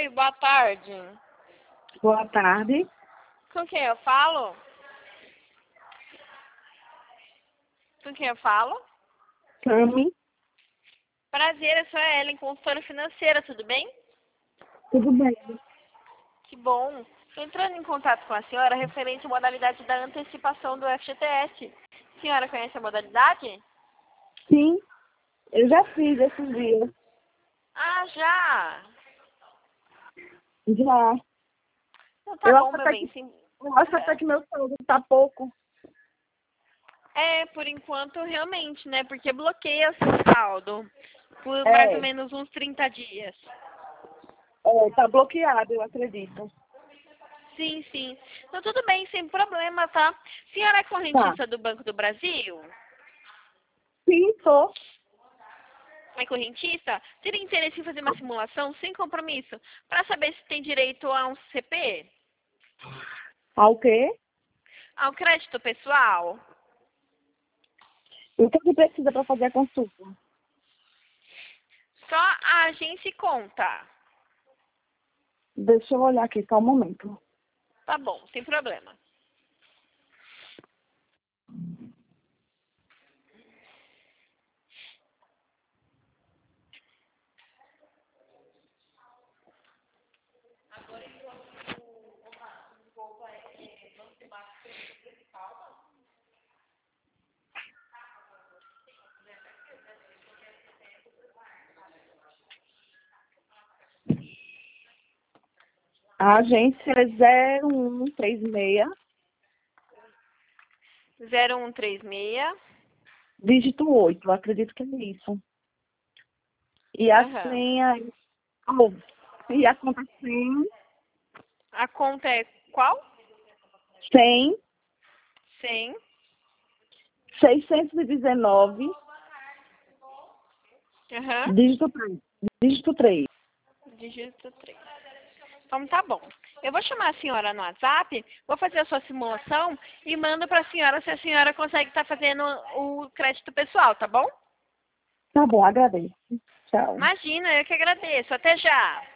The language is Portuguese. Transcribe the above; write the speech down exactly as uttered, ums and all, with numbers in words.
Oi, boa tarde. Boa tarde. Com quem eu falo? Com quem eu falo? Cami. Prazer, eu sou a Ellen, consultora financeira, tudo bem? Tudo bem? Que bom. Estou entrando em contato com a senhora referente à modalidade da antecipação do F G T S. A senhora conhece a modalidade? Sim, eu já fiz esses dias. Ah, já! Já. Então tá Eu bom, acho meu até bem. que, Sim. eu acho até que meu saldo tá pouco. É, por enquanto, realmente, né? Porque bloqueia seu saldo por mais ou É, menos uns trinta dias. é, tá bloqueado, eu acredito. Sim, sim. Então tudo bem, sem problema, tá? A senhora é Tá. correntista do Banco do Brasil? Sim, tô. É correntista? Teria interesse em fazer uma simulação sem compromisso para saber se tem direito a um C P? Ao quê? Ao crédito pessoal? O que que precisa para fazer a consulta? Só a agência e conta. Deixa eu olhar aqui, só um momento. Tá bom, sem problema. A agência é zero um três seis, zero um três seis. dígito oito, eu acredito que é isso. E a Aham. senha... Oh, e a conta cem, A conta é qual? cem, cem. seiscentos e dezenove, Aham. dígito três. Dígito três. Dígito três. Então tá bom. Eu vou chamar a senhora no WhatsApp, vou fazer a sua simulação e mando para a senhora se a senhora consegue estar fazendo o crédito pessoal, tá bom? Tá bom, agradeço. Tchau. Imagina, eu que agradeço. Até já.